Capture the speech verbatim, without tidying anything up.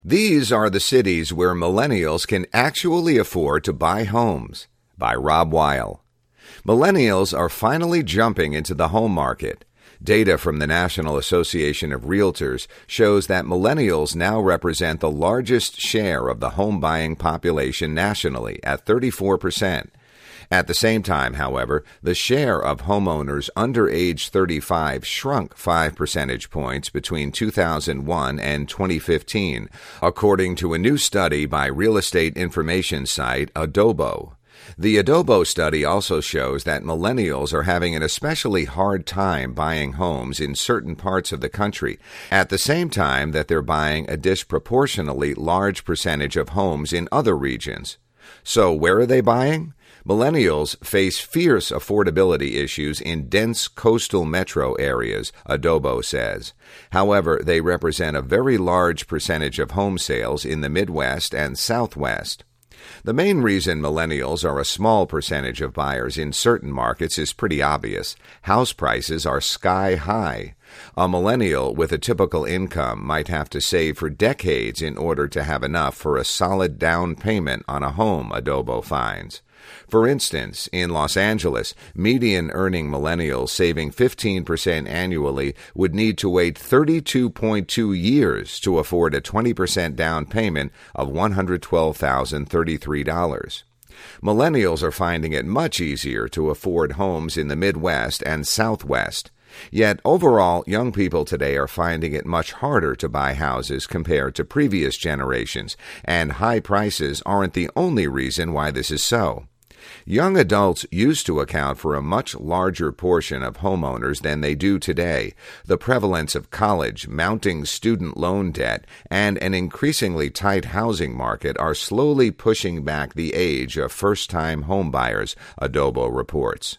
These are the cities where millennials can actually afford to buy homes, by Rob Weil. Millennials are finally jumping into the home market. Data from the National Association of Realtors shows that millennials now represent the largest share of the home buying population nationally at thirty-four percent. At the same time, however, the share of homeowners under age thirty-five shrunk five percentage points between two thousand one and twenty fifteen, according to a new study by real estate information site Adobo. The Adobo study also shows that millennials are having an especially hard time buying homes in certain parts of the country, at the same time that they're buying a disproportionately large percentage of homes in other regions. So where are they buying? Millennials face fierce affordability issues in dense coastal metro areas, Adobo says. However, they represent a very large percentage of home sales in the Midwest and Southwest. The main reason millennials are a small percentage of buyers in certain markets is pretty obvious. House prices are sky high. A millennial with a typical income might have to save for decades in order to have enough for a solid down payment on a home, Adobo finds. For instance, in Los Angeles, median earning millennials saving fifteen percent annually would need to wait thirty-two point two years to afford a twenty percent down payment of one hundred twelve thousand thirty-three dollars. Millennials are finding it much easier to afford homes in the Midwest and Southwest. Yet overall, young people today are finding it much harder to buy houses compared to previous generations, and high prices aren't the only reason why this is so. Young adults used to account for a much larger portion of homeowners than they do today. The prevalence of college, mounting student loan debt, and an increasingly tight housing market are slowly pushing back the age of first-time homebuyers, Adobo reports.